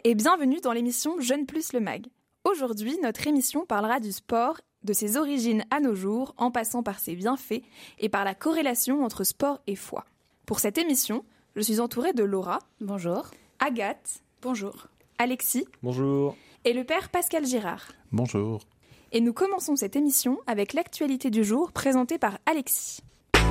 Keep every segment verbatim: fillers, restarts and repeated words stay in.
et bienvenue dans l'émission Jeune Plus le Mag. Aujourd'hui, notre émission parlera du sport, de ses origines à nos jours, en passant par ses bienfaits et par la corrélation entre sport et foi. Pour cette émission, je suis entourée de Laura. Bonjour. Agathe. Bonjour. Alexis. Bonjour. Et le père Pascal Girard. Bonjour. Et nous commençons cette émission avec l'actualité du jour présentée par Alexis.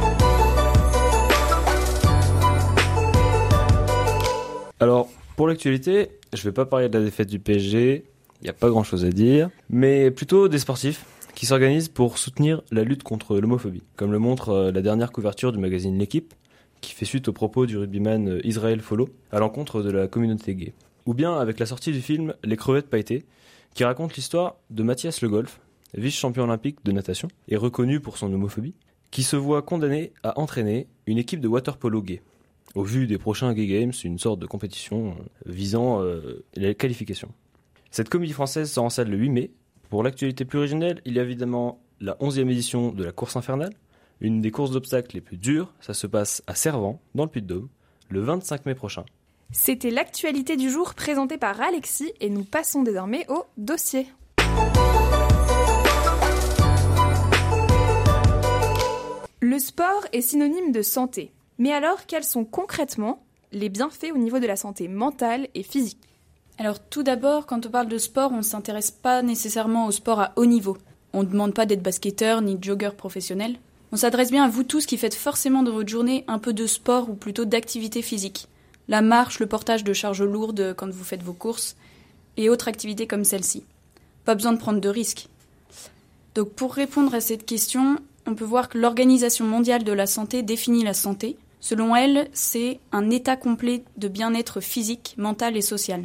Alors, pour l'actualité, je vais pas parler de la défaite du P S G, il n'y a pas grand chose à dire, mais plutôt des sportifs qui s'organisent pour soutenir la lutte contre l'homophobie, comme le montre la dernière couverture du magazine L'Équipe, qui fait suite aux propos du rugbyman Israël Follo à l'encontre de la communauté gay. Ou bien avec la sortie du film Les crevettes pailletées, qui raconte l'histoire de Mathias Le Golf, vice-champion olympique de natation et reconnu pour son homophobie, qui se voit condamné à entraîner une équipe de water-polo gay. Au vu des prochains Gay Games, une sorte de compétition visant euh, les qualifications. Cette comédie française sort en salle le huit mai. Pour l'actualité plus originelle, il y a évidemment la onzième édition de la course infernale, une des courses d'obstacles les plus dures. Ça se passe à Servans, dans le Puy-de-Dôme, le vingt-cinq mai prochain. C'était l'actualité du jour présentée par Alexis et nous passons désormais au dossier. Le sport est synonyme de santé. Mais alors, quels sont concrètement les bienfaits au niveau de la santé mentale et physique ? Alors tout d'abord, quand on parle de sport, on ne s'intéresse pas nécessairement au sport à haut niveau. On ne demande pas d'être basketteur ni jogger professionnel. On s'adresse bien à vous tous qui faites forcément dans votre journée un peu de sport ou plutôt d'activité physique. La marche, le portage de charges lourdes quand vous faites vos courses et autres activités comme celle-ci. Pas besoin de prendre de risques. Donc pour répondre à cette question, on peut voir que l'Organisation mondiale de la santé définit la santé. Selon elle, c'est un état complet de bien-être physique, mental et social.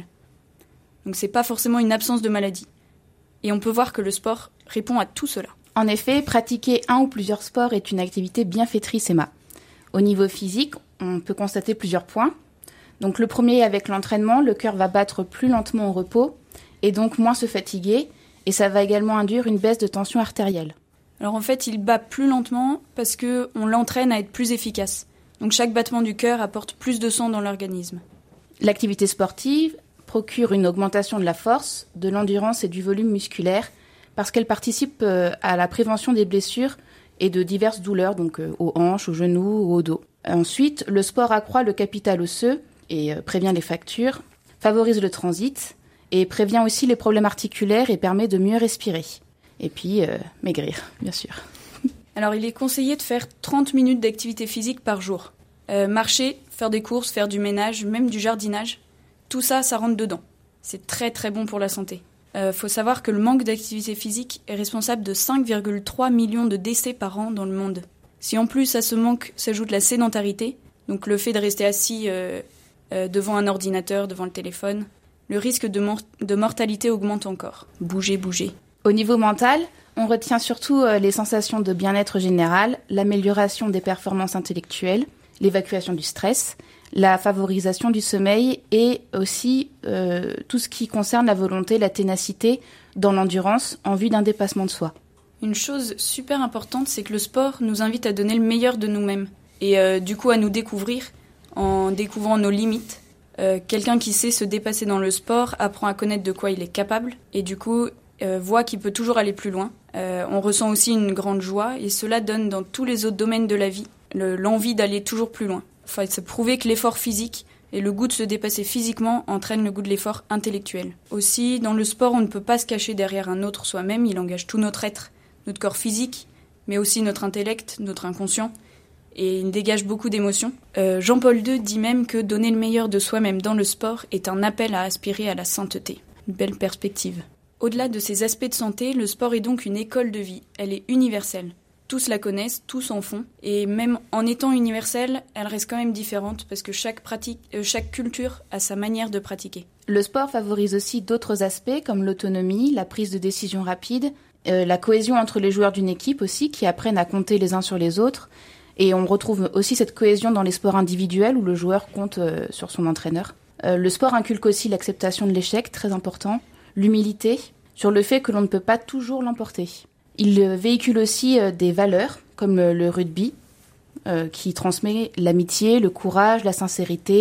Donc c'est pas forcément une absence de maladie. Et on peut voir que le sport répond à tout cela. En effet, pratiquer un ou plusieurs sports est une activité bienfaitrice, Emma. Au niveau physique, on peut constater plusieurs points. Donc le premier, avec l'entraînement, le cœur va battre plus lentement au repos et donc moins se fatiguer. Et ça va également induire une baisse de tension artérielle. Alors en fait, il bat plus lentement parce qu'on l'entraîne à être plus efficace. Donc chaque battement du cœur apporte plus de sang dans l'organisme. L'activité sportive procure une augmentation de la force, de l'endurance et du volume musculaire parce qu'elle participe à la prévention des blessures et de diverses douleurs, donc aux hanches, aux genoux ou au dos. Ensuite, le sport accroît le capital osseux et prévient les fractures, favorise le transit et prévient aussi les problèmes articulaires et permet de mieux respirer. Et puis, euh, maigrir, bien sûr. Alors, il est conseillé de faire trente minutes d'activité physique par jour. Euh, marcher, faire des courses, faire du ménage, même du jardinage, tout ça, ça rentre dedans. C'est très très bon pour la santé. Euh, faut savoir que le manque d'activité physique est responsable de cinq virgule trois millions de décès par an dans le monde. Si en plus à ce manque s'ajoute la sédentarité, donc le fait de rester assis euh, euh, devant un ordinateur, devant le téléphone, le risque de, mor- de mortalité augmente encore. Bougez, bougez. Au niveau mental, on retient surtout les sensations de bien-être général, l'amélioration des performances intellectuelles, l'évacuation du stress, la favorisation du sommeil et aussi euh, tout ce qui concerne la volonté, la ténacité dans l'endurance en vue d'un dépassement de soi. Une chose super importante, c'est que le sport nous invite à donner le meilleur de nous-mêmes et euh, du coup à nous découvrir en découvrant nos limites. Euh, quelqu'un qui sait se dépasser dans le sport apprend à connaître de quoi il est capable et du coup euh, voit qu'il peut toujours aller plus loin. Euh, on ressent aussi une grande joie et cela donne dans tous les autres domaines de la vie le, l'envie d'aller toujours plus loin. Enfin, c'est prouvé que l'effort physique et le goût de se dépasser physiquement entraînent le goût de l'effort intellectuel. Aussi, dans le sport, on ne peut pas se cacher derrière un autre soi-même, il engage tout notre être, notre corps physique, mais aussi notre intellect, notre inconscient. Et il dégage beaucoup d'émotions. Euh, Jean-Paul deux dit même que donner le meilleur de soi-même dans le sport est un appel à aspirer à la sainteté. Une belle perspective. Au-delà de ces aspects de santé, le sport est donc une école de vie. Elle est universelle. Tous la connaissent, tous en font. Et même en étant universelle, elle reste quand même différente parce que chaque, pratique, euh, chaque culture a sa manière de pratiquer. Le sport favorise aussi d'autres aspects comme l'autonomie, la prise de décision rapide, euh, la cohésion entre les joueurs d'une équipe aussi qui apprennent à compter les uns sur les autres. Et on retrouve aussi cette cohésion dans les sports individuels où le joueur compte euh, sur son entraîneur. Euh, le sport inculque aussi l'acceptation de l'échec, très important, l'humilité, sur le fait que l'on ne peut pas toujours l'emporter. Il euh, véhicule aussi euh, des valeurs, comme euh, le rugby, euh, qui transmet l'amitié, le courage, la sincérité,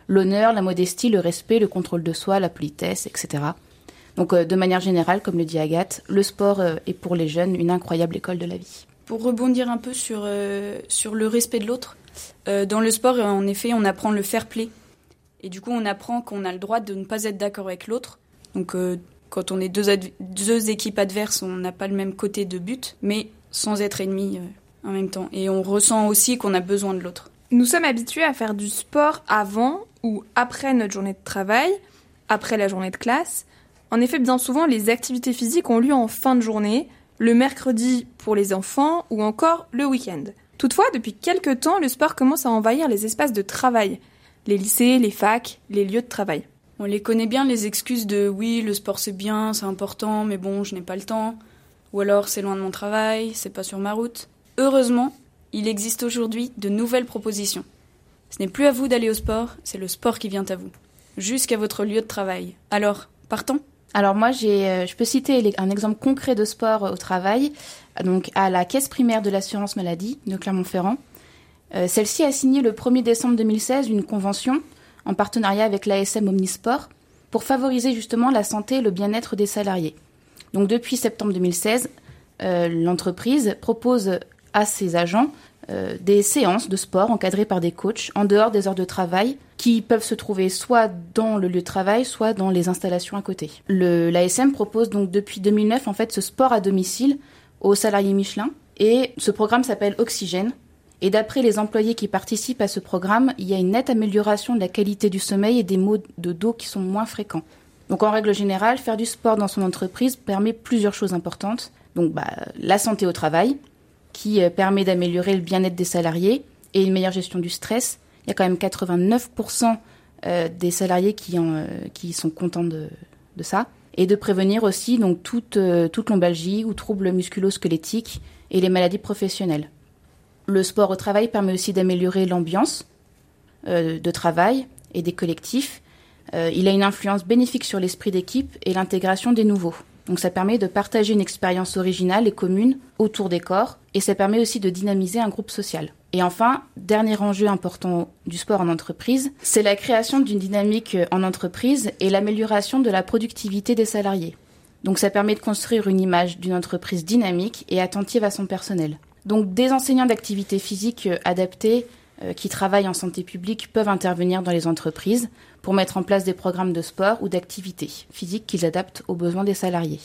l'honneur, la modestie, le respect, le contrôle de soi, la politesse, et cetera. Donc euh, de manière générale, comme le dit Agathe, le sport euh, est pour les jeunes une incroyable école de la vie. Pour rebondir un peu sur, euh, sur le respect de l'autre, euh, dans le sport, en effet, on apprend le fair play. Et du coup, on apprend qu'on a le droit de ne pas être d'accord avec l'autre. Donc, euh, quand on est deux, adv- deux équipes adverses, on n'a pas le même côté de but, mais sans être ennemis euh, en même temps. Et on ressent aussi qu'on a besoin de l'autre. Nous sommes habitués à faire du sport avant ou après notre journée de travail, après la journée de classe. En effet, bien souvent, les activités physiques ont lieu en fin de journée, le mercredi pour les enfants ou encore le week-end. Toutefois, depuis quelques temps, le sport commence à envahir les espaces de travail, les lycées, les facs, les lieux de travail. On les connaît bien, les excuses de « oui, le sport c'est bien, c'est important, mais bon, je n'ai pas le temps ». Ou alors « c'est loin de mon travail, c'est pas sur ma route ». Heureusement, il existe aujourd'hui de nouvelles propositions. Ce n'est plus à vous d'aller au sport, c'est le sport qui vient à vous, jusqu'à votre lieu de travail. Alors, partons ? Alors moi, j'ai, euh, je peux citer un exemple concret de sport au travail, donc à la caisse primaire de l'assurance maladie de Clermont-Ferrand. Euh, celle-ci a signé le premier décembre deux mille seize une convention en partenariat avec l'A S M Omnisport pour favoriser justement la santé et le bien-être des salariés. Donc depuis septembre deux mille seize, euh, l'entreprise propose à ses agents euh, des séances de sport encadrées par des coachs en dehors des heures de travail qui peuvent se trouver soit dans le lieu de travail, soit dans les installations à côté. Le, l'A S M propose donc depuis deux mille neuf en fait ce sport à domicile aux salariés Michelin et ce programme s'appelle Oxygène. Et d'après les employés qui participent à ce programme, il y a une nette amélioration de la qualité du sommeil et des maux de dos qui sont moins fréquents. Donc en règle générale, faire du sport dans son entreprise permet plusieurs choses importantes. Donc bah, la santé au travail, qui permet d'améliorer le bien-être des salariés et une meilleure gestion du stress. Il y a quand même quatre-vingt-neuf pour cent des salariés qui, en, qui sont contents de, de ça. Et de prévenir aussi donc, toute, toute lombalgie ou troubles musculo-squelettiques et les maladies professionnelles. Le sport au travail permet aussi d'améliorer l'ambiance euh, de travail et des collectifs. Euh, il a une influence bénéfique sur l'esprit d'équipe et l'intégration des nouveaux. Donc ça permet de partager une expérience originale et commune autour des corps et ça permet aussi de dynamiser un groupe social. Et enfin, dernier enjeu important du sport en entreprise, c'est la création d'une dynamique en entreprise et l'amélioration de la productivité des salariés. Donc ça permet de construire une image d'une entreprise dynamique et attentive à son personnel. Donc des enseignants d'activité physique adaptés euh, qui travaillent en santé publique peuvent intervenir dans les entreprises pour mettre en place des programmes de sport ou d'activité physique qu'ils adaptent aux besoins des salariés.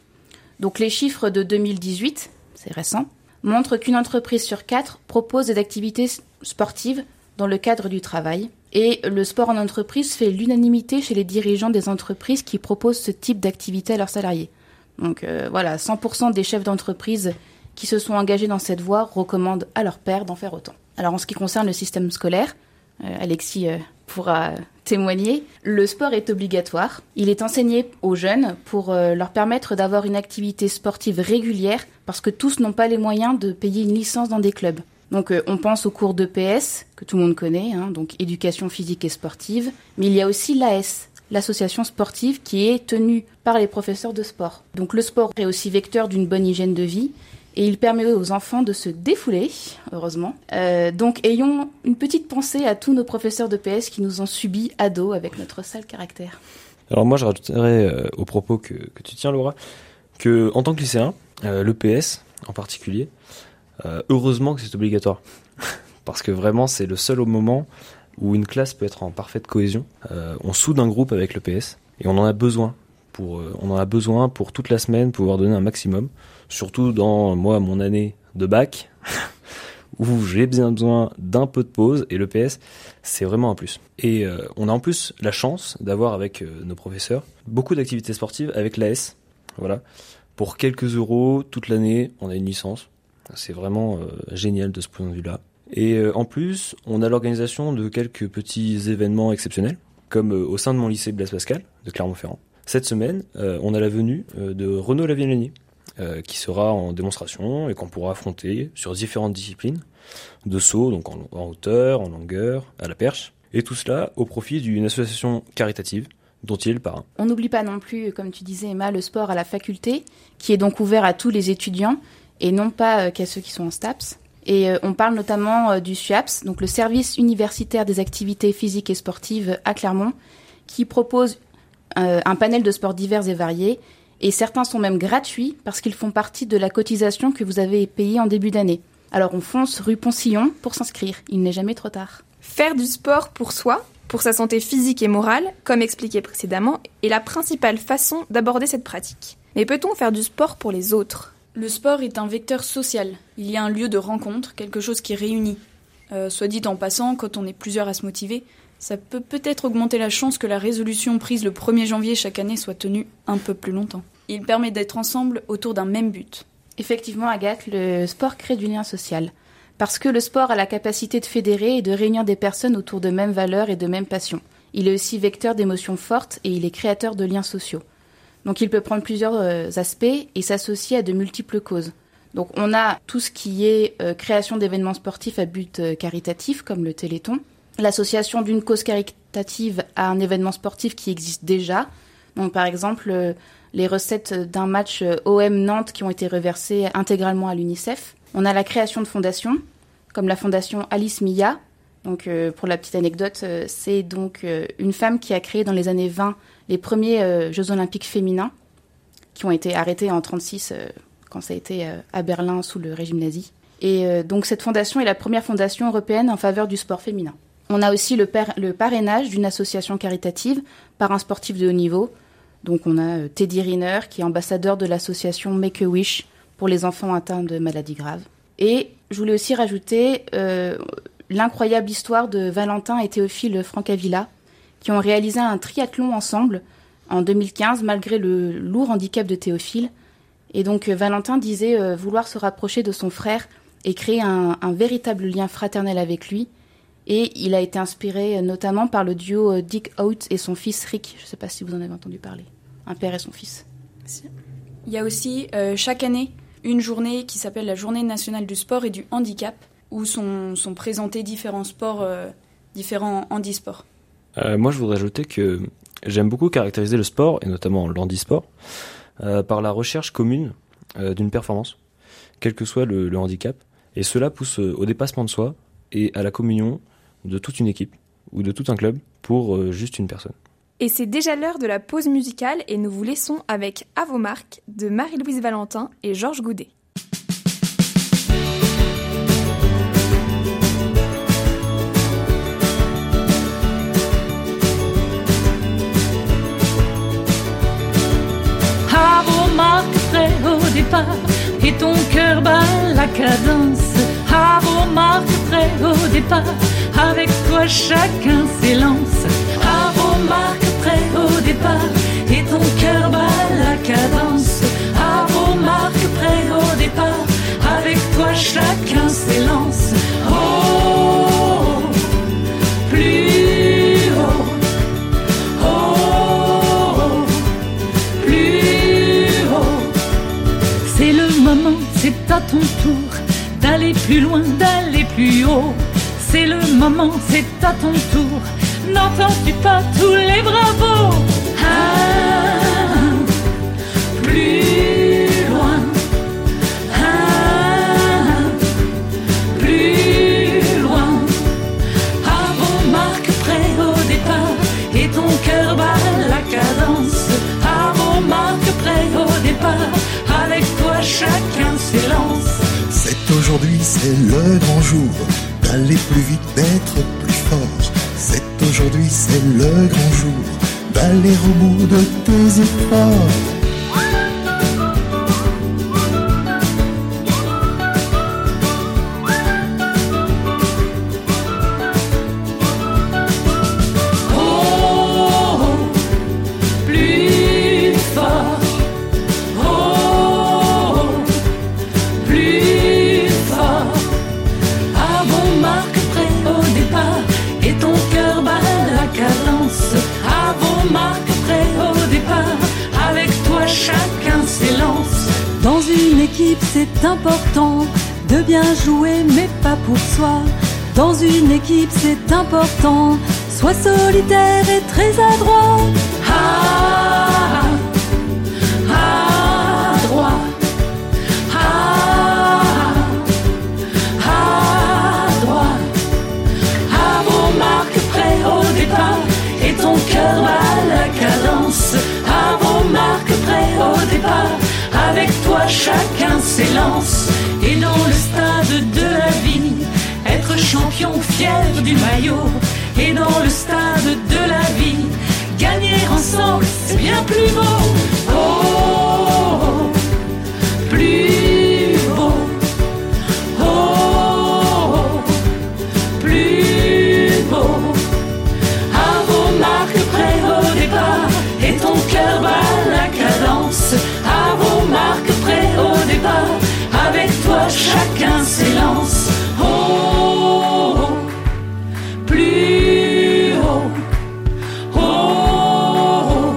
Donc les chiffres de deux mille dix-huit, c'est récent, montrent qu'une entreprise sur quatre propose des activités sportives dans le cadre du travail. Et le sport en entreprise fait l'unanimité chez les dirigeants des entreprises qui proposent ce type d'activité à leurs salariés. Donc euh, voilà, cent pour cent des chefs d'entreprise qui se sont engagés dans cette voie recommandent à leurs pairs d'en faire autant. Alors en ce qui concerne le système scolaire, euh, Alexis euh, pourra témoigner, le sport est obligatoire. Il est enseigné aux jeunes pour euh, leur permettre d'avoir une activité sportive régulière parce que tous n'ont pas les moyens de payer une licence dans des clubs. Donc euh, on pense aux cours d'E P S, que tout le monde connaît, hein, donc éducation physique et sportive, mais il y a aussi l'A S, l'association sportive qui est tenue par les professeurs de sport. Donc le sport est aussi vecteur d'une bonne hygiène de vie, et il permet aux enfants de se défouler, heureusement. Euh, donc ayons une petite pensée à tous nos professeurs de P S qui nous ont subis ados avec notre sale caractère. Alors moi je rajouterais euh, au propos que, que tu tiens Laura, que en tant que lycéen, euh, l'E P S en particulier, euh, heureusement que c'est obligatoire. Parce que vraiment c'est le seul au moment où une classe peut être en parfaite cohésion. Euh, on soude un groupe avec l'E P S et on en a besoin. Pour, euh, on en a besoin pour toute la semaine pouvoir donner un maximum. Surtout dans, moi, mon année de bac, où j'ai bien besoin d'un peu de pause, et l'E P S, c'est vraiment un plus. Et euh, on a en plus la chance d'avoir avec euh, nos professeurs beaucoup d'activités sportives avec l'A S. Voilà. Pour quelques euros, toute l'année, on a une licence. C'est vraiment euh, génial de ce point de vue-là. Et euh, en plus, on a l'organisation de quelques petits événements exceptionnels, comme euh, au sein de mon lycée Blaise Pascal, de Clermont-Ferrand. Cette semaine, euh, on a la venue euh, de Renaud Lavignani, Euh, qui sera en démonstration et qu'on pourra affronter sur différentes disciplines de saut, donc en, en hauteur, en longueur, à la perche, et tout cela au profit d'une association caritative dont il est le parrain. On n'oublie pas non plus, comme tu disais Emma, le sport à la faculté, qui est donc ouvert à tous les étudiants et non pas euh, qu'à ceux qui sont en STAPS. Et euh, on parle notamment euh, du SUAPS, donc le service universitaire des activités physiques et sportives à Clermont, qui propose euh, un panel de sports divers et variés. Et certains sont même gratuits parce qu'ils font partie de la cotisation que vous avez payée en début d'année. Alors on fonce rue Poncillon pour s'inscrire. Il n'est jamais trop tard. Faire du sport pour soi, pour sa santé physique et morale, comme expliqué précédemment, est la principale façon d'aborder cette pratique. Mais peut-on faire du sport pour les autres ? Le sport est un vecteur social. Il y a un lieu de rencontre, quelque chose qui réunit. Euh, soit dit en passant, quand on est plusieurs à se motiver, ça peut peut-être augmenter la chance que la résolution prise le premier janvier chaque année soit tenue un peu plus longtemps. Il permet d'être ensemble autour d'un même but. Effectivement, Agathe, le sport crée du lien social. Parce que le sport a la capacité de fédérer et de réunir des personnes autour de mêmes valeurs et de mêmes passions. Il est aussi vecteur d'émotions fortes et il est créateur de liens sociaux. Donc il peut prendre plusieurs euh, aspects et s'associer à de multiples causes. Donc on a tout ce qui est euh, création d'événements sportifs à but euh, caritatif, comme le Téléthon. L'association d'une cause caritative à un événement sportif qui existe déjà. Donc par exemple, euh, les recettes d'un match euh, O M Nantes qui ont été reversées intégralement à l'UNICEF. On a la création de fondations, comme la fondation Alice Mia. Donc euh, pour la petite anecdote, euh, c'est donc euh, une femme qui a créé dans les années vingt les premiers euh, Jeux olympiques féminins, qui ont été arrêtés en trente-six euh, quand ça a été euh, à Berlin sous le régime nazi. Et euh, donc cette fondation est la première fondation européenne en faveur du sport féminin. On a aussi le, par- le parrainage d'une association caritative par un sportif de haut niveau. Donc on a euh, Teddy Riner, qui est ambassadeur de l'association Make-A-Wish pour les enfants atteints de maladies graves. Et je voulais aussi rajouter euh, l'incroyable histoire de Valentin et Théophile Francavilla, qui ont réalisé un triathlon ensemble en deux mille quinze, malgré le lourd handicap de Théophile. Et donc, euh, Valentin disait euh, vouloir se rapprocher de son frère et créer un, un véritable lien fraternel avec lui. Et il a été inspiré euh, notamment par le duo euh, Dick Out et son fils Rick. Je ne sais pas si vous en avez entendu parler. Un père et son fils. Il y a aussi, euh, chaque année, une journée qui s'appelle la Journée nationale du sport et du handicap, où sont, sont présentés différents sports, euh, différents handisports. Euh, moi, je voudrais ajouter que j'aime beaucoup caractériser le sport, et notamment l'handisport, euh, par la recherche commune euh, d'une performance, quel que soit le, le handicap. Et cela pousse au dépassement de soi et à la communion de toute une équipe ou de tout un club pour euh, juste une personne. Et c'est déjà l'heure de la pause musicale et nous vous laissons avec À vos marques de Marie-Louise Valentin et Georges Goudet. À vos marques prêts au départ et ton cœur bat la cadence. À vos marques prêts au départ, avec toi chacun s'élance. À vos marques prêts au départ et ton cœur bat la cadence. À vos marques prêts au départ, avec toi chacun s'élance. Oh, plus haut. Oh, plus haut. C'est le moment, c'est à ton tour d'aller plus loin, d'aller plus haut. C'est le moment, c'est à ton tour. N'entends-tu pas tous les bravos? Ah, plus loin. Ah, plus loin. À vos marques prêts au départ et ton cœur bat la cadence. À vos marques prêts au départ, avec toi chacun s'élance. C'est aujourd'hui, c'est le grand jour, d'aller plus vite, d'être plus fort. C'est aujourd'hui, c'est le grand jour, d'aller au bout de tes efforts. C'est important de bien jouer, mais pas pour soi. Dans une équipe, c'est important. Sois solitaire et très adroit. Ah, ah, droit. Ah, ah, s'élance. Et dans le stade de la vie, être champion fier du maillot. Et dans le stade de la vie, gagner ensemble, c'est bien plus beau. Oh, plus beau. Oh, plus beau. À vos marques, prêts au départ, et ton cœur bat la cadence. À vos marques, prêts au départ, avec toi chacun s'élance. Oh, plus haut. Oh,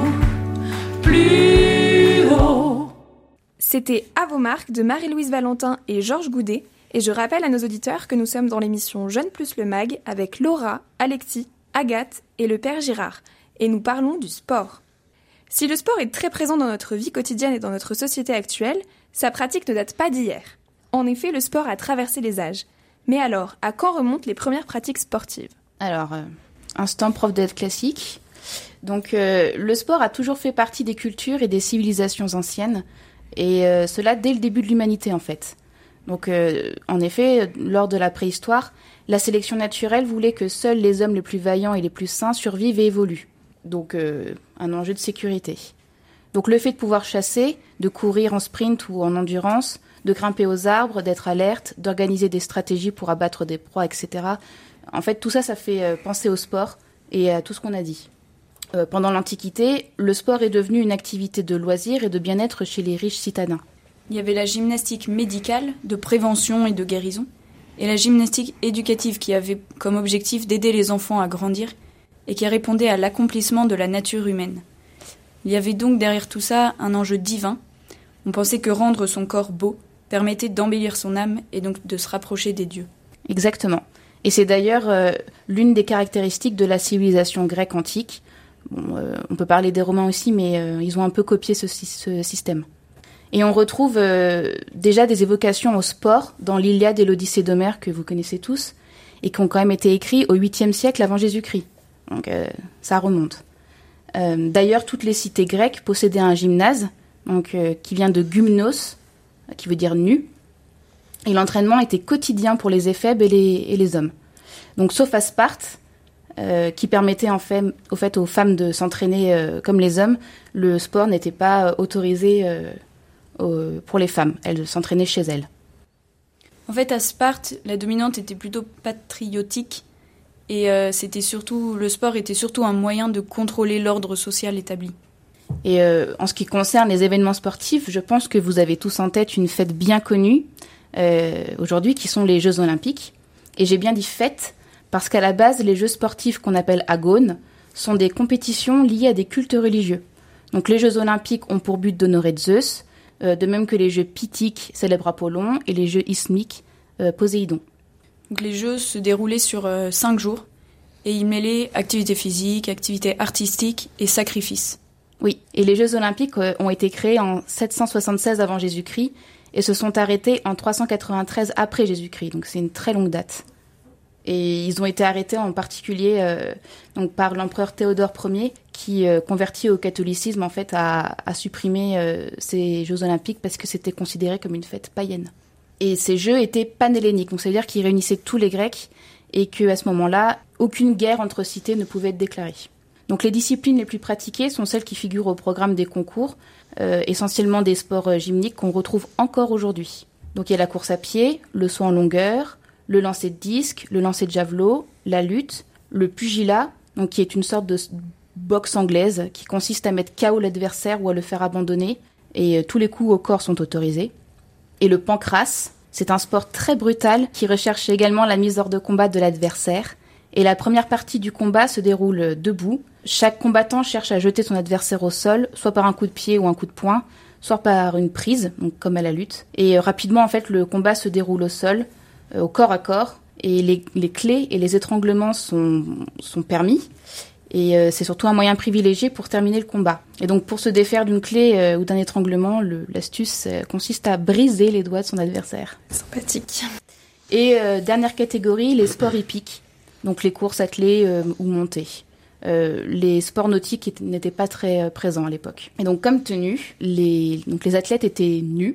plus haut. C'était À vos marques de Marie-Louise Valentin et Georges Goudet. Et je rappelle à nos auditeurs que nous sommes dans l'émission Jeune plus le Mag avec Laura, Alexis, Agathe et le père Girard. Et nous parlons du sport. Si le sport est très présent dans notre vie quotidienne et dans notre société actuelle, sa pratique ne date pas d'hier. En effet, le sport a traversé les âges. Mais alors, à quand remontent les premières pratiques sportives ? Alors, euh, instant prof d'être classique. Donc, euh, le sport a toujours fait partie des cultures et des civilisations anciennes. Et euh, cela dès le début de l'humanité, en fait. Donc, euh, en effet, lors de la préhistoire, la sélection naturelle voulait que seuls les hommes les plus vaillants et les plus sains survivent et évoluent. Donc, euh, un enjeu de sécurité. Donc, le fait de pouvoir chasser, de courir en sprint ou en endurance, de grimper aux arbres, d'être alerte, d'organiser des stratégies pour abattre des proies, et cetera. En fait, tout ça, ça fait euh, penser au sport et à tout ce qu'on a dit. Euh, pendant l'Antiquité, le sport est devenu une activité de loisir et de bien-être chez les riches citadins. Il y avait la gymnastique médicale, de prévention et de guérison, et la gymnastique éducative qui avait comme objectif d'aider les enfants à grandir et qui répondait à l'accomplissement de la nature humaine. Il y avait donc derrière tout ça un enjeu divin. On pensait que rendre son corps beau permettait d'embellir son âme et donc de se rapprocher des dieux. Exactement. Et c'est d'ailleurs euh, l'une des caractéristiques de la civilisation grecque antique. Bon, euh, on peut parler des Romains aussi, mais euh, ils ont un peu copié ce, ce système. Et on retrouve euh, déjà des évocations au sport dans l'Iliade et l'Odyssée d'Homère que vous connaissez tous, et qui ont quand même été écrits au huitième siècle avant Jésus-Christ. Donc euh, ça remonte. Euh, d'ailleurs, toutes les cités grecques possédaient un gymnase, donc euh, qui vient de gymnos, qui veut dire nu. Et l'entraînement était quotidien pour les éphèbes et les, et les hommes. Donc sauf à Sparte, euh, qui permettait en fait, au fait aux femmes de s'entraîner euh, comme les hommes, le sport n'était pas autorisé euh, au, pour les femmes. Elles s'entraînaient chez elles. En fait, à Sparte, la dominante était plutôt patriotique et euh, c'était surtout, le sport était surtout un moyen de contrôler l'ordre social établi. Et euh, en ce qui concerne les événements sportifs, je pense que vous avez tous en tête une fête bien connue euh, aujourd'hui, qui sont les Jeux Olympiques. Et j'ai bien dit fête, parce qu'à la base, les Jeux sportifs qu'on appelle agones sont des compétitions liées à des cultes religieux. Donc les Jeux Olympiques ont pour but d'honorer Zeus, euh, de même que les Jeux Pythiques célèbrent Apollon et les Jeux Isthmiques euh, Poséidon. Donc les Jeux se déroulaient sur euh, cinq jours et ils mêlaient activité physique, activité artistique et sacrifice. Oui, et les Jeux Olympiques euh, ont été créés en sept cent soixante-seize avant Jésus-Christ et se sont arrêtés en trois cent quatre-vingt-treize après Jésus-Christ, donc c'est une très longue date. Et ils ont été arrêtés en particulier euh, donc par l'empereur Théodore Ier, qui euh, convertit au catholicisme en fait à, à supprimer euh, ces Jeux Olympiques parce que c'était considéré comme une fête païenne. Et ces Jeux étaient panhelléniques, donc ça veut dire qu'ils réunissaient tous les Grecs et qu'à ce moment-là, aucune guerre entre cités ne pouvait être déclarée. Donc les disciplines les plus pratiquées sont celles qui figurent au programme des concours, euh, essentiellement des sports euh, gymniques qu'on retrouve encore aujourd'hui. Donc il y a la course à pied, le saut en longueur, le lancer de disque, le lancer de javelot, la lutte, le pugilat, donc qui est une sorte de boxe anglaise qui consiste à mettre K O l'adversaire ou à le faire abandonner, et euh, tous les coups au corps sont autorisés. Et le pancrace, c'est un sport très brutal qui recherche également la mise hors de combat de l'adversaire. Et la première partie du combat se déroule debout. Chaque combattant cherche à jeter son adversaire au sol, soit par un coup de pied ou un coup de poing, soit par une prise, donc comme à la lutte. Et euh, rapidement, en fait, le combat se déroule au sol, euh, au corps à corps, et les, les clés et les étranglements sont, sont permis. Et euh, c'est surtout un moyen privilégié pour terminer le combat. Et donc, pour se défaire d'une clé euh, ou d'un étranglement, le, l'astuce euh, consiste à briser les doigts de son adversaire. Sympathique. Et euh, dernière catégorie, les sports hippiques. Donc les courses attelées euh, ou montées. Euh, les sports nautiques étaient, n'étaient pas très euh, présents à l'époque. Et donc comme tenue, les, donc les athlètes étaient nus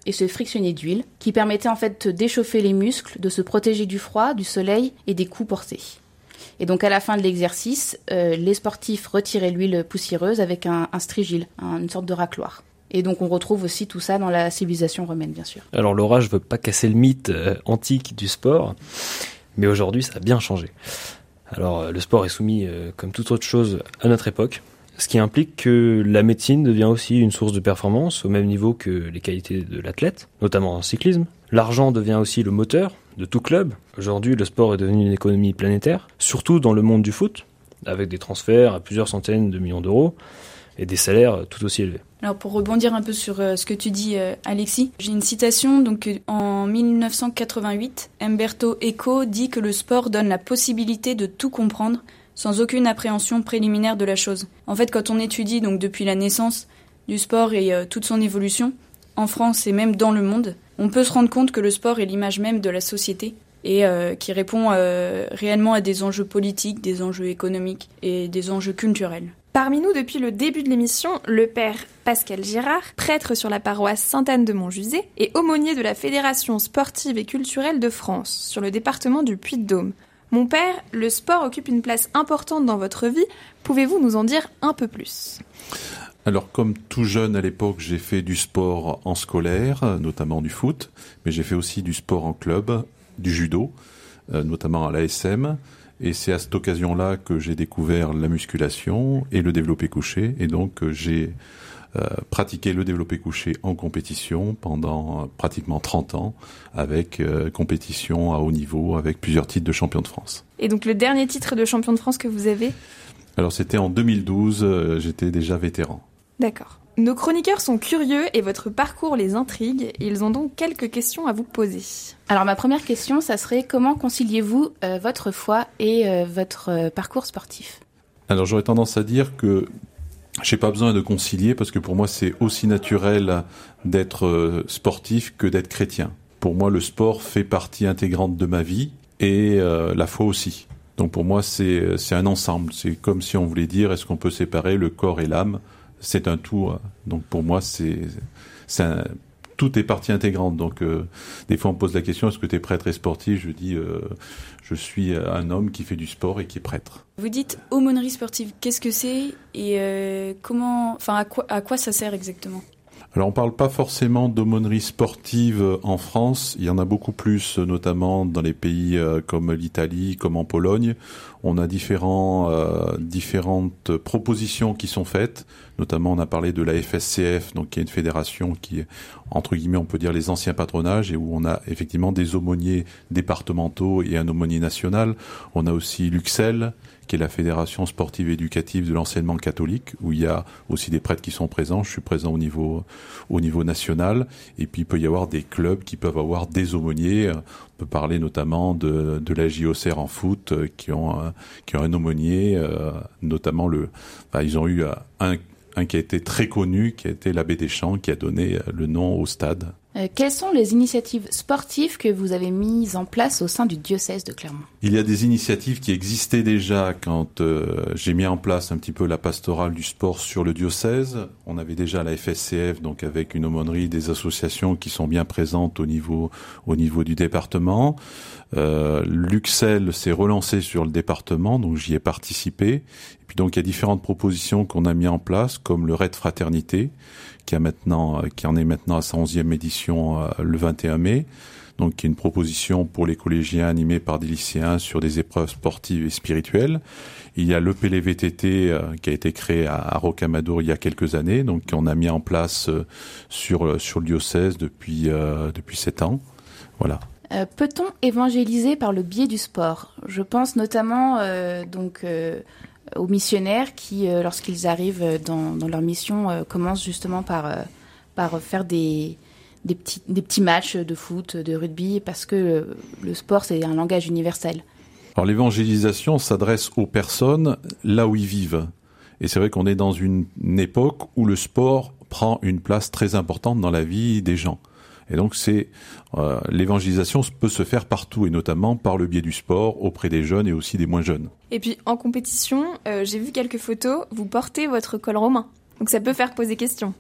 et se frictionner d'huile, qui permettait en fait d'échauffer les muscles, de se protéger du froid, du soleil et des coups portés. Et donc à la fin de l'exercice, euh, les sportifs retiraient l'huile poussiéreuse avec un, un strigile, un, une sorte de racloir. Et donc on retrouve aussi tout ça dans la civilisation romaine, bien sûr. Alors Laura, je veux pas casser le mythe euh, antique du sport, mais aujourd'hui ça a bien changé. Alors euh, le sport est soumis, euh, comme toute autre chose, à notre époque, ce qui implique que la médecine devient aussi une source de performance au même niveau que les qualités de l'athlète, notamment en cyclisme. L'argent devient aussi le moteur de tout club. Aujourd'hui, le sport est devenu une économie planétaire, surtout dans le monde du foot, avec des transferts à plusieurs centaines de millions d'euros et des salaires tout aussi élevés. Alors pour rebondir un peu sur euh, ce que tu dis, euh, Alexis, j'ai une citation. Donc euh, en dix-neuf cent quatre-vingt-huit, Umberto Eco dit que le sport donne la possibilité de tout comprendre sans aucune appréhension préliminaire de la chose. En fait, quand on étudie donc depuis la naissance du sport et euh, toute son évolution, en France et même dans le monde, on peut se rendre compte que le sport est l'image même de la société et euh, qui répond euh, réellement à des enjeux politiques, des enjeux économiques et des enjeux culturels. Parmi nous, depuis le début de l'émission, le père Pascal Girard, prêtre sur la paroisse Sainte-Anne de Montjusé et aumônier de la Fédération sportive et culturelle de France, sur le département du Puy-de-Dôme. Mon père, le sport occupe une place importante dans votre vie. Pouvez-vous nous en dire un peu plus ? Alors, comme tout jeune à l'époque, j'ai fait du sport en scolaire, notamment du foot, mais j'ai fait aussi du sport en club, du judo, euh, notamment à l'A S M. Et c'est à cette occasion-là que j'ai découvert la musculation et le développé couché. Et donc, euh, j'ai euh, pratiqué le développé couché en compétition pendant euh, pratiquement trente ans, avec euh, compétition à haut niveau, avec plusieurs titres de champion de France. Et donc, le dernier titre de champion de France que vous avez ? Alors, c'était en deux mille douze, euh, j'étais déjà vétéran. D'accord. Nos chroniqueurs sont curieux et votre parcours les intrigue. Ils ont donc quelques questions à vous poser. Alors ma première question, ça serait comment conciliez-vous euh, votre foi et euh, votre euh, parcours sportif ? Alors j'aurais tendance à dire que j'ai pas besoin de concilier parce que pour moi c'est aussi naturel d'être euh, sportif que d'être chrétien. Pour moi le sport fait partie intégrante de ma vie et euh, la foi aussi. Donc pour moi c'est c'est un ensemble. C'est comme si on voulait dire est-ce qu'on peut séparer le corps et l'âme ? C'est un tout. Donc pour moi, c'est, c'est un, tout est partie intégrante. Donc euh, des fois, on me pose la question est-ce que tu es prêtre et sportif ? Je dis euh, je suis un homme qui fait du sport et qui est prêtre. Vous dites aumônerie sportive. Qu'est-ce que c'est et euh, comment, enfin à quoi, à quoi ça sert exactement ? Alors on parle pas forcément d'aumônerie sportive en France, il y en a beaucoup plus, notamment dans les pays comme l'Italie, comme en Pologne. On a différents, euh, différentes propositions qui sont faites, notamment on a parlé de la F S C F, donc qui est une fédération qui est, entre guillemets, on peut dire les anciens patronages, et où on a effectivement des aumôniers départementaux et un aumônier national. On a aussi l'U X E L, qui est la Fédération sportive et éducative de l'enseignement catholique, où il y a aussi des prêtres qui sont présents. Je suis présent au niveau, au niveau national. Et puis, il peut y avoir des clubs qui peuvent avoir des aumôniers. On peut parler notamment de, de la J O C R en foot, qui ont, un, qui ont un aumônier, euh, notamment le, enfin, ils ont eu un, un qui a été très connu, qui a été l'abbé Deschamps, qui a donné le nom au stade. Euh, quelles sont les initiatives sportives que vous avez mises en place au sein du diocèse de Clermont ? Il y a des initiatives qui existaient déjà quand euh, j'ai mis en place un petit peu la pastorale du sport sur le diocèse. On avait déjà la F S C F, donc avec une aumônerie, des associations qui sont bien présentes au niveau, au niveau du département. Euh, L'U X E L s'est relancé sur le département, donc j'y ai participé. Et puis donc il y a différentes propositions qu'on a mis en place, comme le Raid Fraternité, qui a maintenant, qui en est maintenant à sa onzième édition euh, le vingt et un mai. Donc, qui est une proposition pour les collégiens animés par des lycéens sur des épreuves sportives et spirituelles. Il y a l'E P L V T T euh, qui a été créé à, à Rocamadour il y a quelques années, donc qu'on a mis en place euh, sur sur le diocèse depuis euh, depuis sept ans. Voilà. Euh, peut-on évangéliser par le biais du sport ? Je pense notamment euh, donc euh, aux missionnaires qui, euh, lorsqu'ils arrivent dans, dans leur mission, euh, commencent justement par euh, par faire des Des petits, des petits matchs de foot, de rugby, parce que le, le sport, c'est un langage universel. Alors l'évangélisation s'adresse aux personnes là où ils vivent. Et c'est vrai qu'on est dans une, une époque où le sport prend une place très importante dans la vie des gens. Et donc c'est euh, l'évangélisation peut se faire partout, et notamment par le biais du sport, auprès des jeunes et aussi des moins jeunes. Et puis en compétition, euh, j'ai vu quelques photos, vous portez votre col romain. Donc ça peut faire poser question.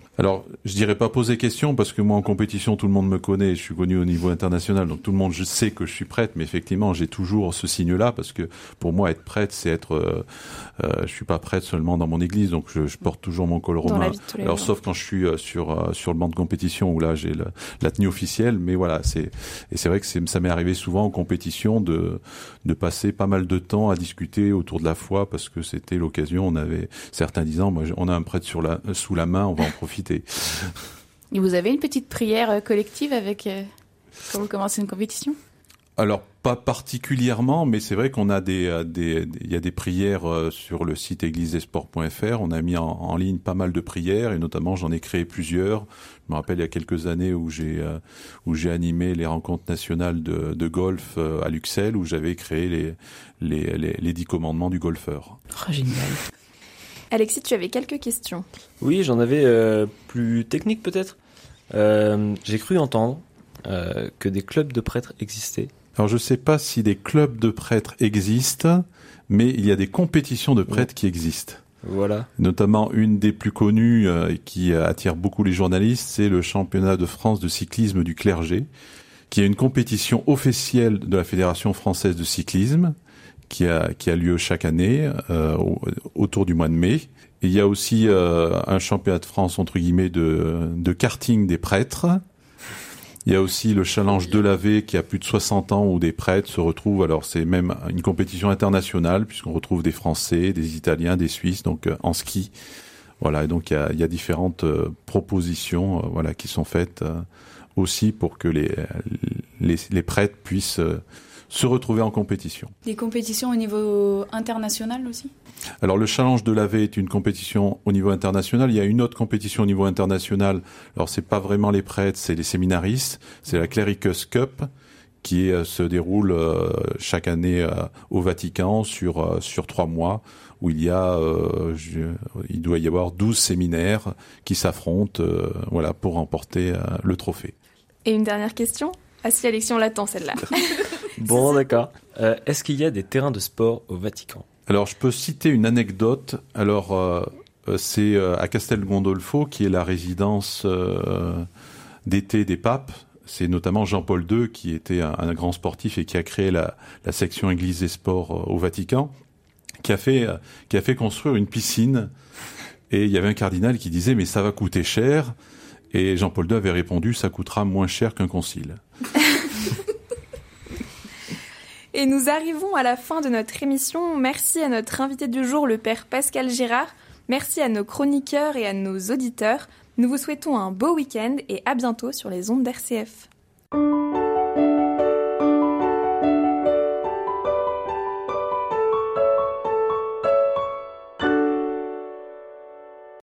Alors, je dirais pas poser question parce que moi en compétition tout le monde me connaît, je suis connu au niveau international, donc tout le monde je sais que je suis prêtre, mais effectivement j'ai toujours ce signe-là parce que pour moi être prêtre c'est être, euh, euh, je suis pas prêtre seulement dans mon église, donc je, je porte toujours mon col romain. Alors sauf quand je suis euh, sur euh, sur le banc de compétition où là j'ai le, la tenue officielle, mais voilà c'est et c'est vrai que c'est, ça m'est arrivé souvent en compétition de de passer pas mal de temps à discuter autour de la foi parce que c'était l'occasion. On avait certains disant, moi on a un prêtre sur la sous la main, on va en profiter. Et vous avez une petite prière collective avec euh, quand vous commencez une compétition ? Alors pas particulièrement, mais c'est vrai qu'on a des, des, des il y a des prières sur le site église des sports point f r. On a mis en, en ligne pas mal de prières et notamment j'en ai créé plusieurs. Je me rappelle il y a quelques années où j'ai euh, où j'ai animé les rencontres nationales de, de golf euh, à Luxeuil où j'avais créé les les les, les dix commandements du golfeur. Oh, génial. Alexis, tu avais quelques questions. Oui, j'en avais euh, plus techniques peut-être. Euh, j'ai cru entendre euh, que des clubs de prêtres existaient. Alors je ne sais pas si des clubs de prêtres existent, mais il y a des compétitions de prêtres oui. qui existent. Voilà. Notamment une des plus connues euh, qui attire beaucoup les journalistes, c'est le championnat de France de cyclisme du clergé, qui est une compétition officielle de la Fédération française de cyclisme, qui a qui a lieu chaque année euh, autour du mois de mai. Et il y a aussi euh, un championnat de France entre guillemets de de karting des prêtres. Il y a aussi le challenge de laver qui a plus de soixante ans où des prêtres se retrouvent. Alors c'est même une compétition internationale puisqu'on retrouve des Français, des Italiens, des Suisses donc euh, en ski. Voilà, et donc il y a il y a différentes euh, propositions euh, voilà qui sont faites euh, aussi pour que les les les prêtres puissent euh, se retrouver en compétition. Des compétitions au niveau international aussi ? Alors le challenge de laver est une compétition au niveau international. Il y a une autre compétition au niveau international. Alors c'est pas vraiment les prêtres, c'est les séminaristes. C'est la Clericus Cup qui euh, se déroule euh, chaque année euh, au Vatican sur euh, sur trois mois où il y a euh, je, il doit y avoir douze séminaires qui s'affrontent euh, voilà pour remporter euh, le trophée. Et une dernière question ? Ah si, Alexis, on l'attend celle-là. Bon, d'accord. Euh, est-ce qu'il y a des terrains de sport au Vatican ? Alors, je peux citer une anecdote. Alors, euh, c'est euh, à Castel Gandolfo, qui est la résidence euh, d'été des papes. C'est notamment Jean-Paul deux, qui était un, un grand sportif et qui a créé la, la section Église des sports euh, au Vatican, qui a fait, euh, qui a fait construire une piscine. Et il y avait un cardinal qui disait « mais ça va coûter cher ». Et Jean-Paul deux avait répondu « ça coûtera moins cher qu'un concile ». Et nous arrivons à la fin de notre émission. Merci à notre invité du jour, le père Pascal Girard. Merci à nos chroniqueurs et à nos auditeurs. Nous vous souhaitons un beau week-end et à bientôt sur les ondes d'R C F.